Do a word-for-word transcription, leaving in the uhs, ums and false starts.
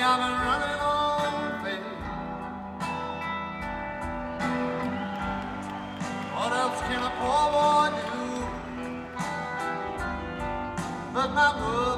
I've been running on faith. What else can a poor boy do? But my mother